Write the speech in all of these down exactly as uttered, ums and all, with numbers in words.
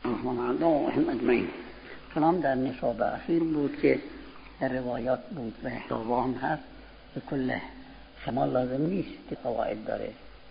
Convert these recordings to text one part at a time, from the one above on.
مردم و اجمعین. کلام در نصاب اخیر بود که در روایات بود و دعوا هم هست به کل شمال لازم نیست که قواعد داره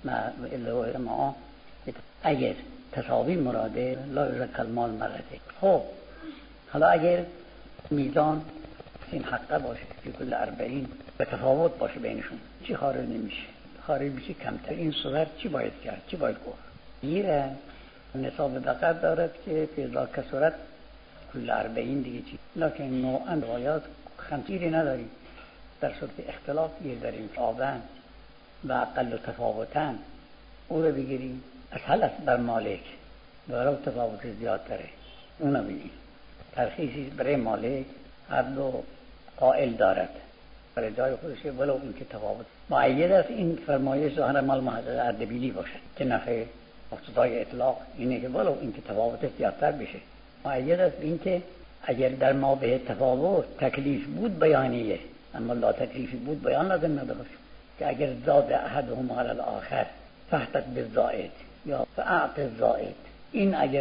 و ما اگر تساوی مراده لا یزکى المال مرته. خب حالا اگر میزان این حقه باشه که کل اربعین به تفاوت باشه بینشون چی خارج نمیشه؟ خارج میشه کمتر. این صورت چی باید کرد؟ چی باید گفت؟ گیره نصاب بقر دارد که پیدا کسورت کل اربعین دیگه چی؟ لکن نوعا روایات خمسیری نداریم. در صورت اختلاف گیر داریم آبن و اقل و تفاوتن او رو بگیریم از حل است بر مالک برای تفاوت زیاد داره اون رو بگیریم. ترخیصی برای مالک هر دو قائل دارد برای جای خودشه ولو این که تفاوت معید است. این فرمایش ظاهر مال محقق اردبیلی باشد که نخیر مقتضای اطلاق اینه که ولو این که تفاوت زیادتر بشه. معید است این که اگر در ما به تفاوت تکلیف بود بیانیه اما لا تکلیفی بود بیان لازم نداشت که اگر زاد احدهم علی الاخر فحتت بالزائد یا فاعط الزائد این اگر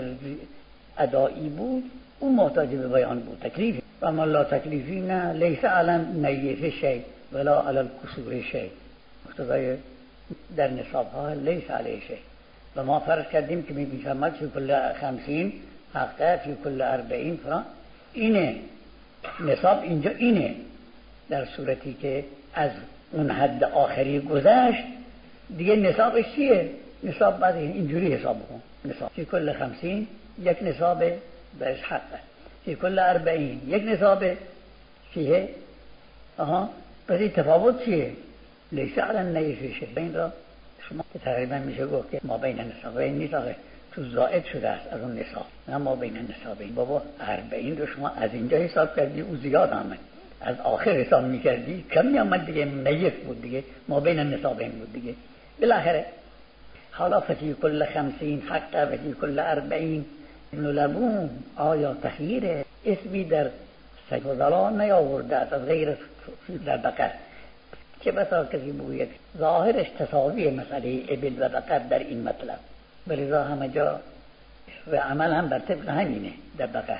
ادایی بود اون محتاج به بیان بود تکلیفی و اما لا تکلیفی نه لیس علی نیه شیء ولا علی الکسور شیء. مقتضای در نصاب ها لیس علیه شیء و ما فرض کردیم که میگیم فی کل خمسین حقه فی کل اربعین فران اینه نصاب اینجا اینه. در صورتی که از اون حد آخری گذشت دیگه نصابش چیه؟ نصاب بعد اینجوری حساب بکن. نصاب فی کل خمسین یک نصاب بهش حقه فی کل اربعین یک نصاب فیه آها پس این تفاوت چیه؟ لیس علی نیه شیء. این را شما که تقریبا میشه گفت که ما بین نصابین نیست آخه تو زائد شده است از اون نصاب نه ما بین نصابین. بابا اربعین رو شما از اینجا حساب کردی او زیاد آمد از آخر حساب میکردی کم میامد دیگه نیف بود دیگه ما بین نصابین بود دیگه. بالاخره حالا فی کل خمسین حقه و فی کل اربعین ابن لبون آیا تخییره اسمی در سیف و ظلال نیاورده است از غیر در بقر که بسا کسی بگوید ظاهرش تساوی مسئله ابل و بقر در این مطلب ولذا همه جا و عمل هم بر طبق همینه در بقر.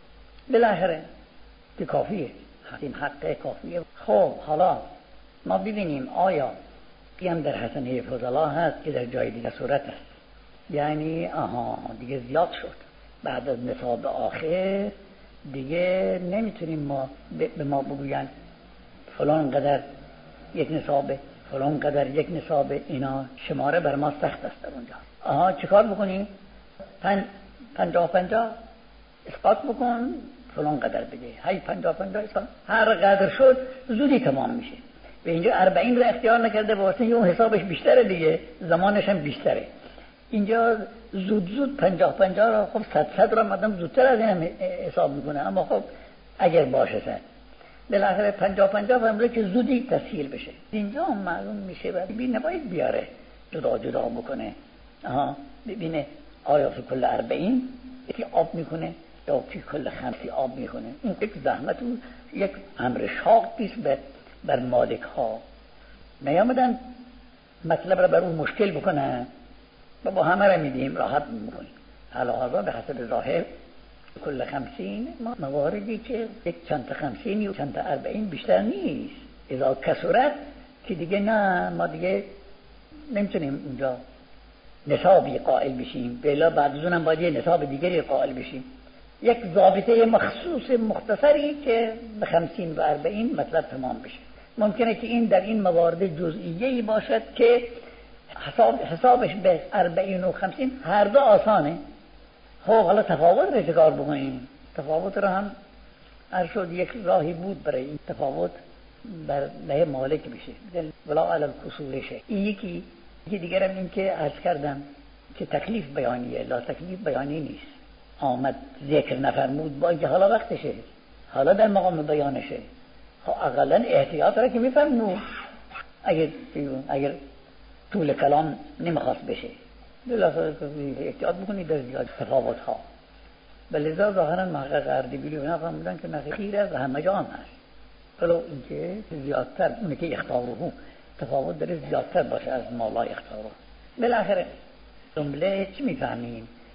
بالاخره که کافیه این حقه کافیه. خب حالا ما ببینیم آیا قیم در حسنه فضلا هست که در جای دیگه صورت است یعنی آها دیگه زیاد شد بعد از نصاب آخر دیگه نمیتونیم ما به ما بگوین فلان قدر یک نصابه فلان قدر یک نصابه. اینا شماره بر ما سخت است در اونجا. آها چیکار بکنیم؟ پن پنجاه پنجاه اسقاط بکن فلان قدر بده هی پنجاه پنجاه اسقاط هر قدر شد زودی تمام میشه. به اینجا اربعین رو اختیار نکرده واسه اون حسابش بیشتره دیگه زمانش هم بیشتره. اینجا زود زود پنجاه پنجاه را خب صد صد را مردم زودتر از این حساب میکنه اما خب اگر باشه صد بالاخره پنجاه پنجاه فرموده که زودی تسهیل بشه. اینجا هم معلوم میشه و ببین نباید بیاره جدا جدا بکنه. آها ببینه آیا فی کل اربعین یکی آب میکنه یا فی کل خمسی آب میکنه. این یک زحمت و یک امر شاق پیست بر مالک ها نیامدن مطلب را بر اون مشکل بکنن و با همه را میدیم راحت میکنیم. حالا حالا به حسب ظاهر کل خمسین ما مواردی که یک چند تا خمسینی و چند تا اربعین بیشتر نیست اذا کسورت که دیگه نه ما دیگه نمیتونیم اونجا نصابی قائل بشیم بلا بعد از اونم باید یه نصاب دیگری قائل بشیم. یک ضابطه مخصوص مختصری که به خمسین و اربعین مطلب تمام بشه. ممکنه که این در این موارد جزئیه‌ای باشد که حساب حسابش به اربعین و خمسین هر دو آسانه. خب حالا تفاوت رو چکار بکنیم؟ تفاوت رو هم هر شد یک راهی بود برای این تفاوت بر له مالک بشه ولا علی الکسور شه. این یکی یکی دیگر هم این که عرض کردم که تکلیف بیانیه لا تکلیف بیانی نیست. آمد ذکر نفرمود با اینکه حالا وقتشه حالا در مقام بیانشه. خب اقلا احتیاط را که میفرمود اگر اگر طول کلام نمیخواست بشه بلاخره احتیاط بکنید در زیاد تفاوت ها. بلذا ظاهرا محقق اردبیلی اینا فرمودن که نخیر از همه جا هم هست ولو اینکه زیادتر اونه که اختاره تفاوت داره زیادتر باشه از مالا اختاره. بالاخره جمله چی میفهمیم؟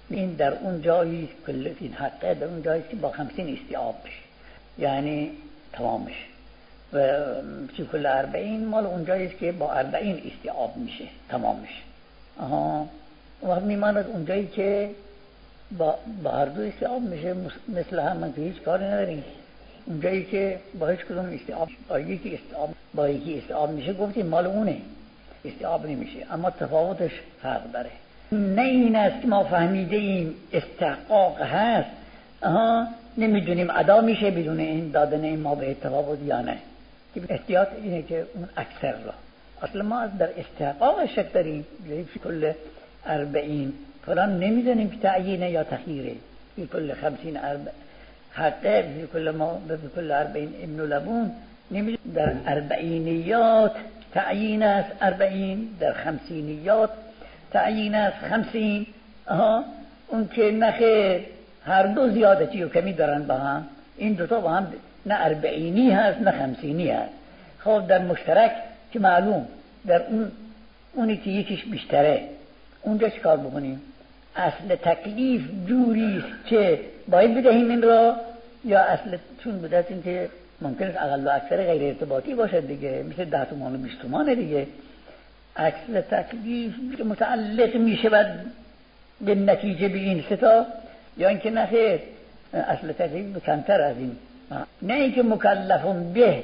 این در اون جایی کل این حقه در اون جایی که با خمسین استیعاب بشه، یعنی تمام بشه. و فی کل اربعین مال اون جایی که با اربعین استیعاب میشه تمام میشه. آها وقت میماند اون جایی که با, با هر دو استیعاب میشه مثل هم که هیچ کاری نداریم. اون جایی که با هیچ کدوم استیعاب با یکی استیعاب با یکی استیعاب میشه گفتیم مال اونه، استیعاب نمیشه، اما تفاوتش فرق داره. نه این است که ما فهمیده ایم استحقاق هست، آها نمیدونیم ادا میشه بدون این دادن این ما به تفاوت یا نه. احتیاط اینه که اون اکثر را اصلا ما در استحقاق شک داریم. فی کل اربعین فلان نمیدونیم که تعیینه یا تخییره. فی کل خمسین اربع حقه فی کل ما فی کل اربعین ابن لبون نمیدونیم. در اربعینیات تعیین است اربعین، در خمسینیات تعیین است خمسین. آها اون که نخیر هر دو زیادتی و کمی دارن با هم، این دوتا با هم نه اربعینی هست نه خمسینی هست. خب در مشترک که معلوم در اون اونی که یکیش بیشتره اونجا چی کار بکنیم؟ اصل تکلیف جوری که باید بدهیم این را، یا اصل چون بوده این که ممکن است اقل و اکثر غیر ارتباطی باشد دیگه، مثل ده تومان و بیست تومان دیگه. اصل تکلیف که متعلق میشه به نتیجه به این ستا، یا اینکه نه خیر اصل تکلیف کمتر از این، نه اینکه مکلفون به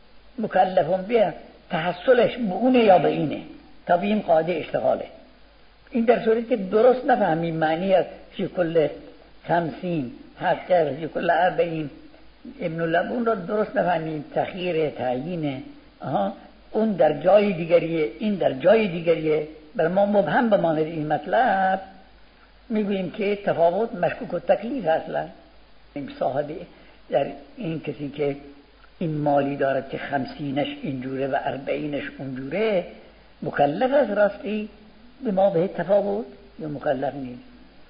مکلفون به تحصلش به اونه یا به اینه تا به این قاعده اشتغاله. این در صورتی که درست نفهمیم معنی از فی کل خمسین حقه فی کل اربعین ابن لبون را درست نفهمیم، تخییر تعیینه، آها اون در جای دیگریه این در جای دیگریه، بر ما مبهم بماند این مطلب میگوییم که تفاوت مشکوک و تکلیف اصلا. این صاحب در این کسی که این مالی دارد که خمسینش اینجوره و اربعینش اونجوره مکلف از راستی به ما به تفاوت یا مکلف نیست؟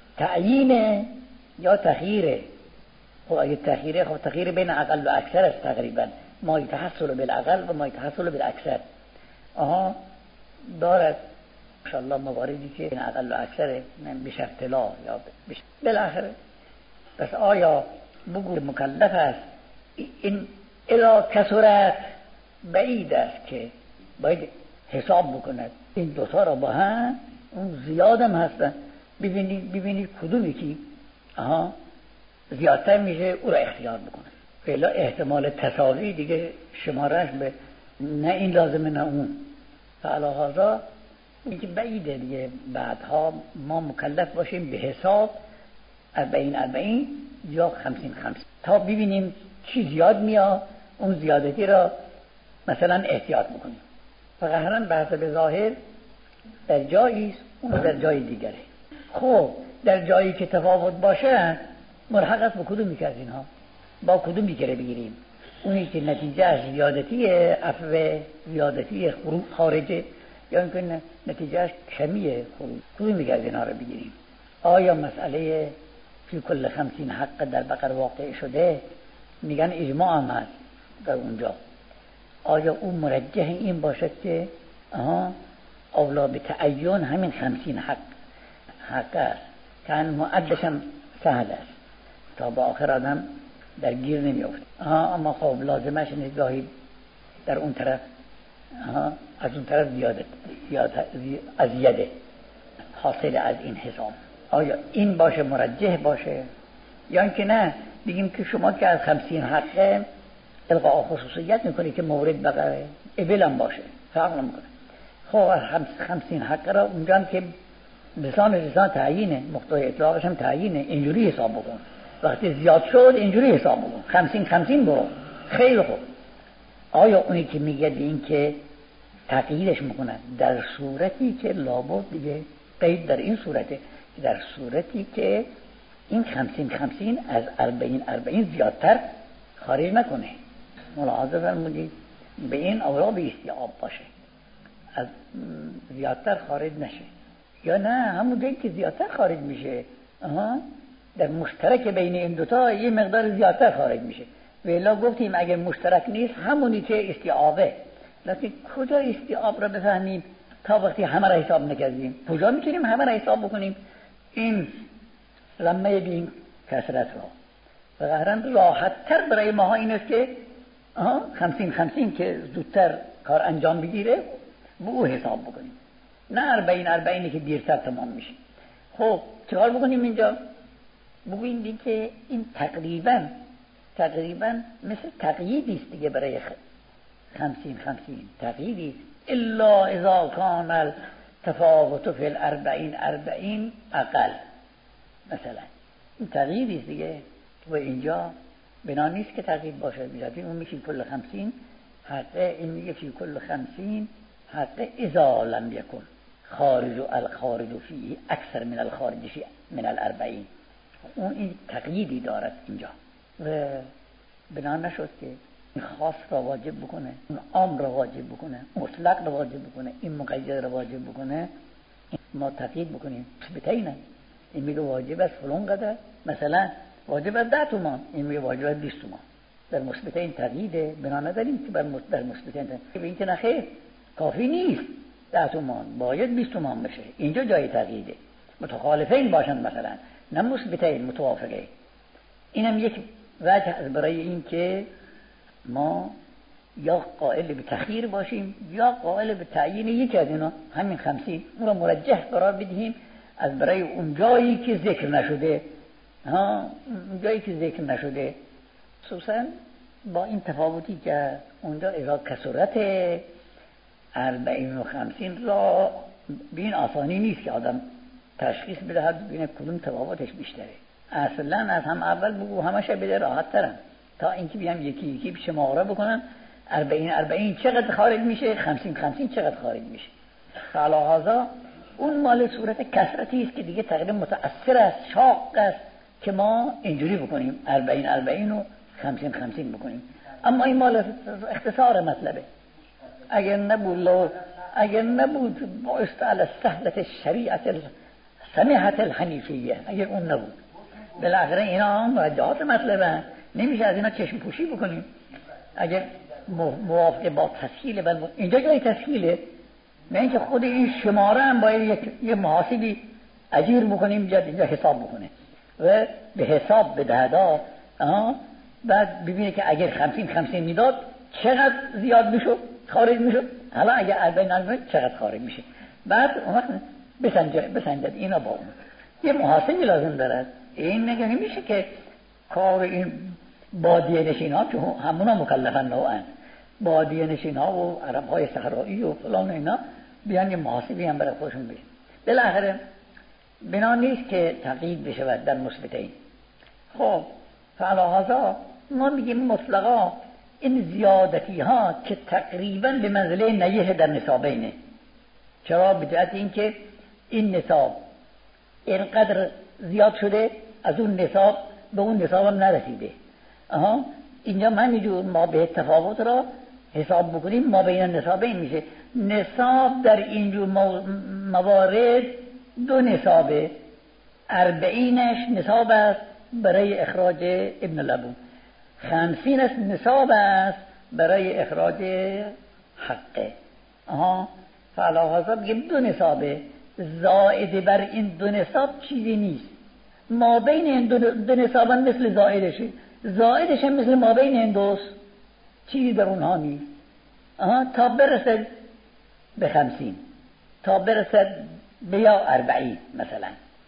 تعیینه یا تخییره؟ خب اگه تخییره خب تخییر بین اقل و اکثر است تقریبا، ما یتحصل بالاقل و ما یتحصل بالاکثر. آها دارد انشاءالله مواردی که این اقل و اکثره به شرط لا یا بالاخره. پس آیا بگو مکلف است این الا کسرت بعید است که باید حساب بکند این دوتا را با هم، اون زیادم هستن، ببینید ببینید کدومی که آها زیادتر میشه او را اختیار بکنه. فعلا احتمال تساوی دیگه شمارش به نه این لازمه نه اون، فعلا هذا اینکه بعیده دیگه بعدها ما مکلف باشیم به حساب اربعین اربعین یا خمسین خمسین تا ببینیم چی زیاد میاد اون زیادتی را مثلا احتیاط بکنیم. فقط هران بحث به ظاهر در جایی اون در جای دیگره. خب در جایی که تفاوت باشه ملحق است با کدومی که از اینها با کدومی که بگیریم؟ اونی که نتیجه زیادتی عفو زیادتی خروج خارجه یا اینکه نتیجهش کمیه خروج، کدومی که از اینها رو بگیریم؟ آیا مسئله فی کل خمسین حق در بقره واقع شده؟ میگن اجماع هم هست در اونجا. آیا اون مرجح این باشد که آها اولا به تعین همین خمسین حق حق است که معدش هم سهل است تا با آخر آدم در گیر نمیافت. اما خب لازمش نگاهی در اون طرف از اون طرف زیادت زیاده حاصل از این حساب. آیا این باشه مرجح باشه یا اینکه نه بگیم که شما که از خمسین حقه القاء خصوصیت میکنی که مورد بقره ابلم باشه فرق نمیکنه. خب از خمسین حقه را اونجا هم که لسان لسان تعیینه، مقتضای اطلاقش هم تعیینه، اینجوری حساب بکن. وقتی زیاد شد اینجوری حساب بکن، خمسین خمسین برو. خیلی خوب. آیا اونی که میگه به این که تقییدش میکنن در صورتی که لابد دیگه قید در این صورته، در صورتی که این خمسین خمسین از اربعین اربعین زیادتر خارج نکنه. ملاحظه فرمودید به این اولا به استیعاب باشه، از زیادتر خارج نشه، یا نه همون جایی که زیادتر خارج میشه آها در مشترک بین این دوتا یه مقدار زیادتر خارج میشه. ولی گفتیم اگر مشترک نیست همونی که استیعابه، لیکن کجا استیعاب را بفهمیم تا وقتی همه را حساب نکردیم؟ کجا میتونیم همه را حساب بکنیم؟ این رمه بین کسرت را و قهرن راحت تر برای ماها این است که خمسین خمسین که زودتر کار انجام بگیره با او حساب بکنیم، نه اربعین اربعینی که دیرتر تمام میشه. خب چیکار بکنیم اینجا؟ بگوییم که این تقریبا تقریبا مثل تقییدی است دیگه برای خمسین خمسین تقییدی است. الا اذا کان التفاوت فی الاربعین اربعین اقل، مثلا این تقییدی است دیگه. و اینجا بنا نیست که تقیید باشه، میگیم اون میشه کل خمسین حقه، این میگه فی کل خمسین حقه اذا لم یکن خارج الخارج فیه اکثر من الخارج فی من الاربعین. اون این تقییدی دارد اینجا و بنا نشد که این خاص را واجب بکنه، اون عام را واجب بکنه، مطلق را واجب بکنه، این مقید را واجب بکنه. ما تقیید بکنیم بتینه، این میگه واجب است فلان قدر، مثلا واجب است ده تومان، این میگه واجب است بیست تومان. در مثبتین تقییده، بنا نداریم که در مثبتین تقیید این که نخیر کافی نیست ده تومان، باید بیست تومان بشه. اینجا جای تقییده، متخالفین باشند مثلا، نه مثبتین متوافقه. اینم یک وجه از برای این که ما یا قائل به تخییر باشیم یا قائل به تعیین یکی از اینا، همین خمسین اون را مرجح قرار بدهیم از برای اون جایی که ذکر نشده. ها اون جایی که ذکر نشده، خصوصا با این تفاوتی که اونجا اذا کسرت اربعین و خمسین را بین آسانی نیست که آدم تشخیص بدهد ببینه کدوم تفاوتش بیشتره. اصلا از هم اول بگو همش بده راحت ترم تا اینکه بیام یکی یکی شماره بکنم اربعین اربعین چقدر خارج میشه، خمسین خمسین چقدر خارج میشه. فعلا اون مال صورت کسرتی است که دیگه تقریبا متأثر است، شاق است که ما اینجوری بکنیم اربعین اربعین و خمسین خمسین بکنیم. اما این مال اختصار مطلبه. اگر نبود اگر نبود بایست علی سهلت شریعت سمیحت الحنیفیه، اگر اون نبود بالاخره اینا مرجعات مطلبه، نمیشه از اینا چشم پوشی بکنیم. اگر موافق با تسهیل بل اینجا جای تسهیله، نه اینکه خود این شماره هم باید یک یه محاسبی اجیر بکنیم جد اینجا حساب بکنه و به حساب بدهدا، بعد ببینه که اگر خمسین خمسین میداد چقدر زیاد میشد خارج میشد، حالا اگر اربعین اربعین چقدر خارج میشه. بعد اون وقت بسنجد بسنجد اینا با اون یه محاسبی لازم دارد. این نگه نمیشه که کار این بادیه نشین ها که همونا مکلفن نوعن، بادیه نشین ها و عرب های صحرایی و فلان اینا بیان یه محاسبی هم برای خودشون بشن. بالاخره بنا نیست که تقیید بشود در مثبتین. خب فعلا ما میگیم مطلقا این زیادتی ها که تقریبا به منزله نیه در نصابینه. چرا؟ به جهت این که این نصاب اینقدر زیاد شده از اون نصاب به اون نصاب هم نرسیده. آها اینجا من میجور ما به تفاوت را حساب بکنیم ما بین نصابین میشه. نصاب در اینجور موارد دو نصابه، اربعینش نصاب است برای اخراج ابن لبون، خمسینش نصاب است برای اخراج حقه. آها فعلا حساب بگیم دو نصابه، زائد بر این دو نصاب چیزی نیست. ما بین این دو, دو نصاب هم مثل زائدشه، زائدش هم مثل ما بین این دوست چیزی در اونها نیست. آها تا برسد به خمسین، تا برسد به یا اربعین مثلا.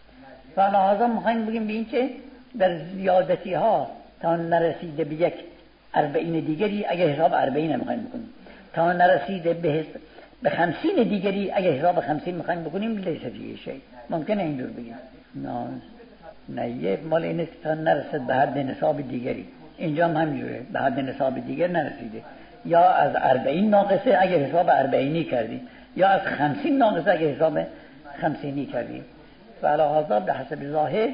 فعلا میخوایم بگیم به این که در زیادتی ها تا نرسیده به یک اربعین دیگری اگه حساب اربعین میخوایم بکنیم، تا نرسیده به به خمسین دیگری اگه حساب خمسین میخوایم بکنیم لیسه فیه شی. ممکنه اینجور بگیم نه نه یه مال اینه که تا نرسد به حد نصاب دیگری، اینجا هم همینجوره به حد نصاب دیگر نرسیده، یا از اربعین ناقصه اگه حساب اربعینی کردیم، یا از خمسین ناقصه اگه حساب خمسینی کردیم. فعلا حضاب به حسب ظاهر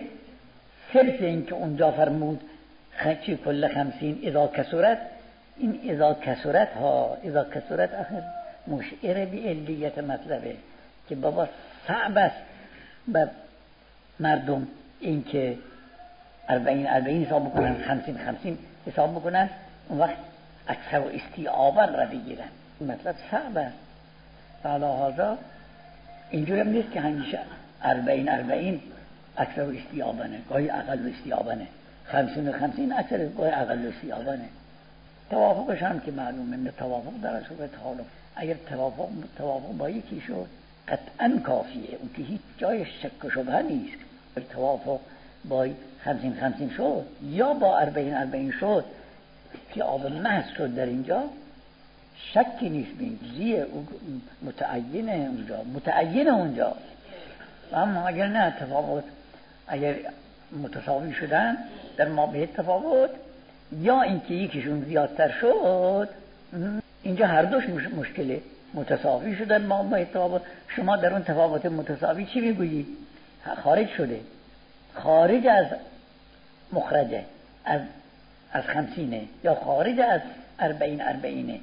صرف این که اونجا فرمود خچی کل خمسین اذا کسورت، این اذا کسورت ها اذا کسورت آخر مشعر به علیت مطلبه که بابا صعب است بر مردم این که اربعین اربعین حساب بکنن، خمسین خمسین حساب بکنن، اون وقت اکثر و استیعابا را بگیرن. این مطلب صعب است. فعلا حاضر اینجور هم نیست که همیشه اربعین اربعین اکثر استیابانه، گاهی اقل استیابانه. خمسین و خمسین اکثر، گاهی اقل استیابانه. توافقش هم که معلومه، نه توافق در صورت حالا اگر توافق توافق با یکی شد قطعا کافیه، اون که هیچ جای شک و شبهه نیست. توافق با خمسین خمسین شد یا با اربعین اربعین شد که آب محض شد در اینجا، شکی نیست بینگیه متعینه اونجا، متعینه اونجا. اما اگر نه تفاوت، اگر متساوی شدن در ما به تفاوت یا اینکه یکیشون زیادتر شد، اینجا هر دوش مشکله. متساوی شدن ما به تفاوت، شما در اون تفاوت متساوی چی میگویی؟ خارج شده، خارج از مخرجه، از از خمسینه یا خارج از اربعین اربعینه.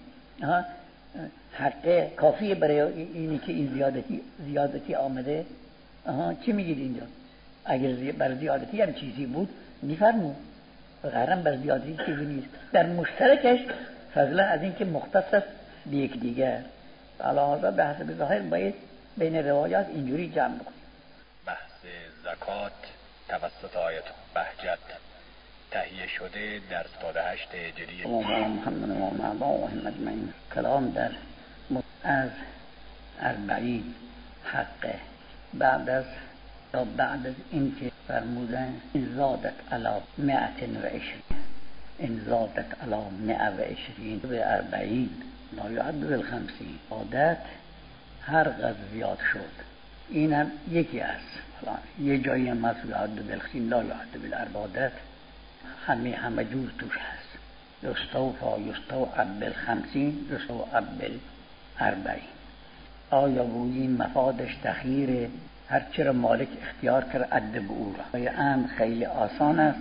حقه کافیه برای اینی که این زیادتی زیادتی آمده. آها چی میگید اینجا؟ اگر بر زیادتی هم چیزی بود میفرمون، غیرم بر زیادتی چیزی نیست. در مشترکش فضلا از این که مختص است به یک دیگر. علاوه به حسب ظاهر باید بین روایات اینجوری جمع بکنیم. بحث زکات توسط آیت بهجت تهیه شده در صد و هشت هجری. محمد و محمد مجمعین. کلام در از اربعین حقه بعد از یا بعد از این که فرمودن این زادت علا مئت و عشرین، این زادت علا مئت و عشرین به اربعین لا یعد بالخمسین. عادت هر قدر زیاد شد این هم یکی است. یه جایی هم از یعد بالخمسین لا یعد بالاربعین، همه همه جور توش هست. یستوفا یستوعب بالخمسین یستوعب بالاربعین. آیا بویی مفادش تخییره؟ هرچی را مالک اختیار کرد ادب او را. آیا امر خیلی آسان است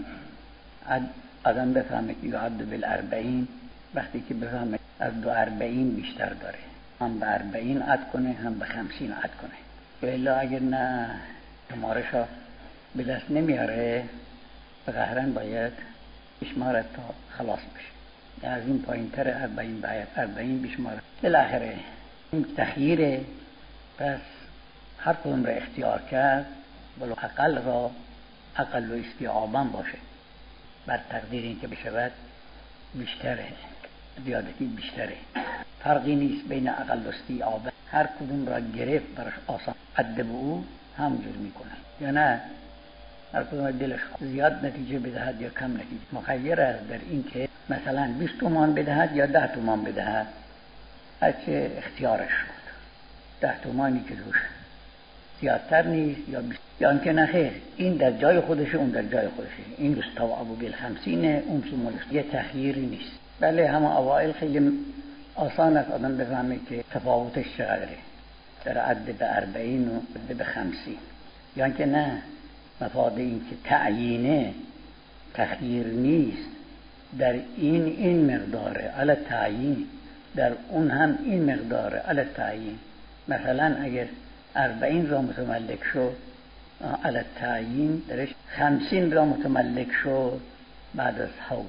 آدم بفهمه که یعد بالاربعین وقتی که بفهمه از دو اربعین بیشتر داره، هم به اربعین عد کنه هم به خمسین عد کنه. ولی اگر نه شمارشا به دست نمیاره بقهرن باید بشمارت تا خلاص بشه. از این پایین تر اربعین باید اربعین بشماره. بالاخره این تخییره، پس هر کدوم را اختیار کرد ولو اقل را اقل و استیعابان باشه، بر تقدیر این که بشود بیشتره، زیادتی بیشتره. فرقی نیست بین اقل و استیعابان. هر کدوم را گرفت برش آسان ادب او همجور میکنه، یا نه هر کدوم دلش زیاد نتیجه بدهد یا کم نتیجه. مخیر است در این که مثلا بیست تومان بدهد یا ده تومان بدهد، هرچه اختیارش شد. ده تومانی که دوش زیادتر نیست یا بیست، یا اینکه نخیر این در جای خودشه اون در جای خودشه، این یستوعب بالخمسینه اون سمولش، یه تخییری نیست. بله همه اوائل خیلی آسان است آدم بفهمه که تفاوتش چقدره در عد به اربعین و عد به خمسین. یا اینکه نه مفاد این که تعیینه تخییر نیست، در این این مقداره علی تعیین، در اون هم این مقداره علی تعیین. مثلا اگر اربعین را متملک شد علی تعیین، درش خمسین را متملک شد بعد از حول،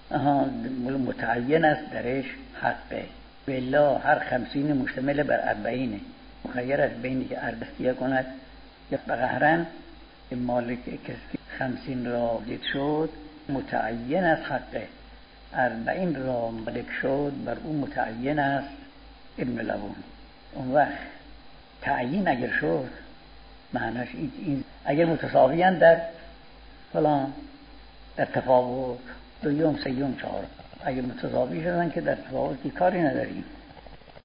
متعین است درش حقه. بلا هر خمسین مشتمل بر اربعینه، مخیر است بینی که اربعین کند یا بقهرن مالک کسی خمسین را دید شد متعین است حقه، اربعین را مالک شد بر اون متعین است ابن لبون. اون وقت تعیین اگر شد معناش این, این اگر متساویان در فلان در تفاوت دویم سیوم چهار، اگر متساوی شدن که در تفاوتی کاری نداریم.